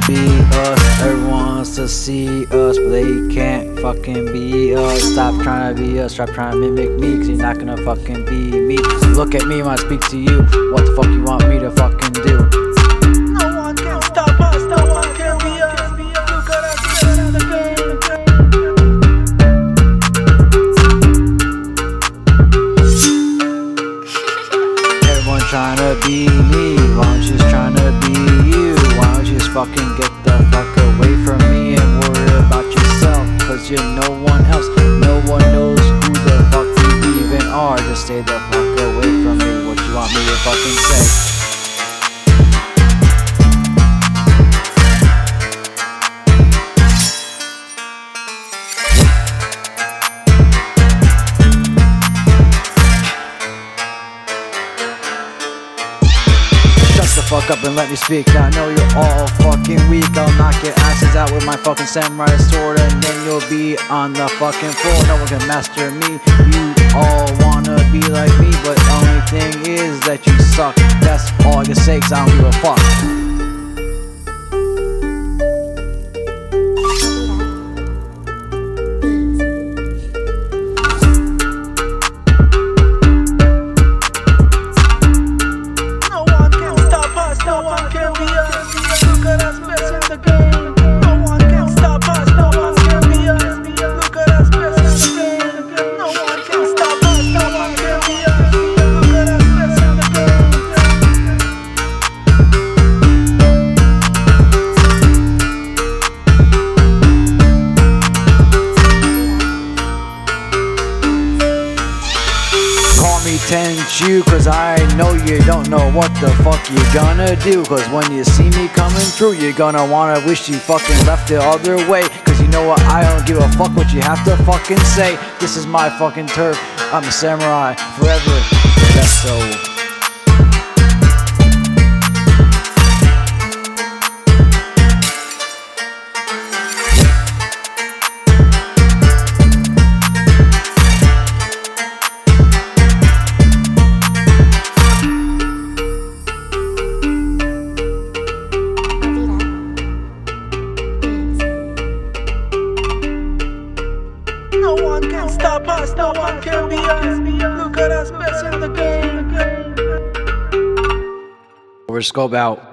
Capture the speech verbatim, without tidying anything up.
be us. Everyone wants to see us, but they can't fucking be us. Stop trying to be us, stop trying to mimic me, cause you're not gonna fucking be me. Look at me when I speak to you, what the fuck you want me to fucking do? No one can stop us, no one can be us. Look at us, get in the game. Everyone trying to be me, why don't you just trying to be you? Why don't you just fucking get the fuck away from me and worry about yourself? Cause you're no one else, no one knows who the fuck you even are. Just stay the fuck away from me, what you want me to fucking say? Shut the fuck up and let me speak. I know you're all fucking weak. I'll knock your asses out with my fucking samurai sword, and then you'll be on the fucking floor. No one can master me. You all wanna be like me, but the only thing is that you suck. That's all I can say, cause I don't give a fuck. No one can be us. Look at us, best in the game. No one can stop us. No one can be us. Look at us, best in the game. No one can stop us. No one can be us. Look at us, best in the Call me Tenchu, cause I know you don't know what the fuck you're gonna do. Cause when you see me coming through, you're gonna wanna wish you fucking left the other way. Cause you know what, I don't give a fuck what you have to fucking say. This is my fucking turf, I'm a samurai forever. That's so. No one can stop us, no one can be us. Look at us, best in the game. Over scope out.